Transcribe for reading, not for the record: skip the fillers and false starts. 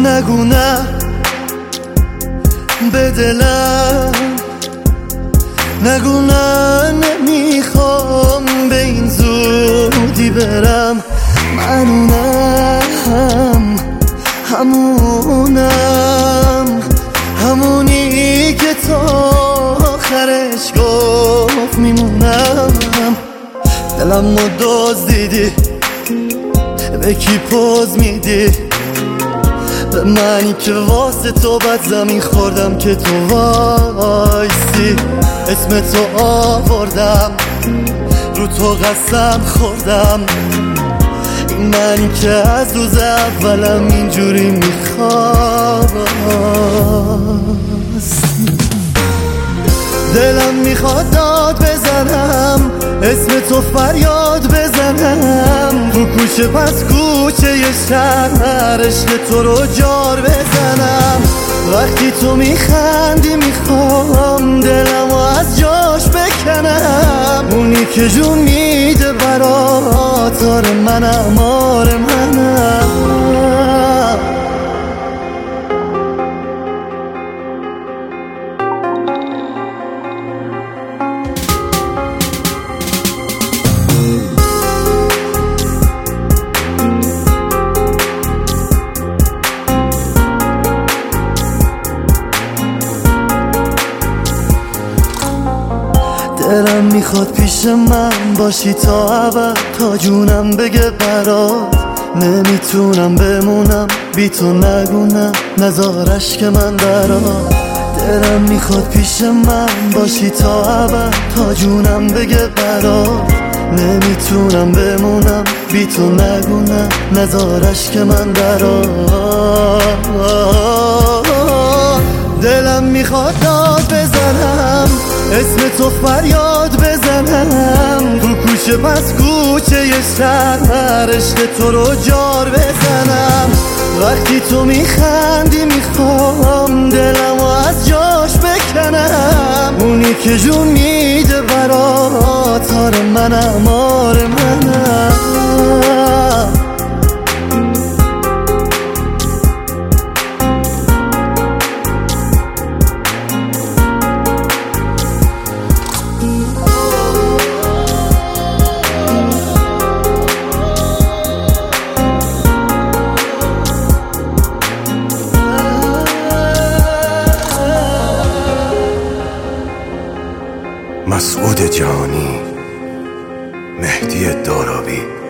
نگو نه به دلم، نگو نه نمیخوام به این زودی برم. من اونم همونی که تا آخرش گفت میمونم. دلم رو دزدیدی، به کی پوز میدی؟ به منی که واسه تو بد زمین خوردم که تو وایسی. اسم تو آوردم، رو تو قسم خوردم. این منی که از روز اولم اینجوری میخواست. دلم میخواد داد بزنم، اسم تو فریاد بزنم، رو کوچه پس کوچه ی شهر عشق تو رو جار بزنم. وقتی تو میخندی میخوام دلمو از جاش بکنم. اونی که جون میده برات آره منم، آره منم. دلم میخواد پیش من باشی تا ابد، تا جونم بگه برات نمیتونم بمونم بی تو. نگو نه نزارش که من برات. دلم میخواد پیش من باشی تا ابد، تا جونم بگه برات نمیتونم بمونم بی تو. نگو نه نزارش که من برات. دلم میخواد داد بزنم، اسم تو فریاد بزنم، رو کوچه پس کوچه ی شهر عشق تو رو جار بزنم. وقتی تو میخندی میخوام دلمو از جاش بکنم. اونی که جون میده برات آره منم، آره منم. مسعود جهانی، مهدی دارابی.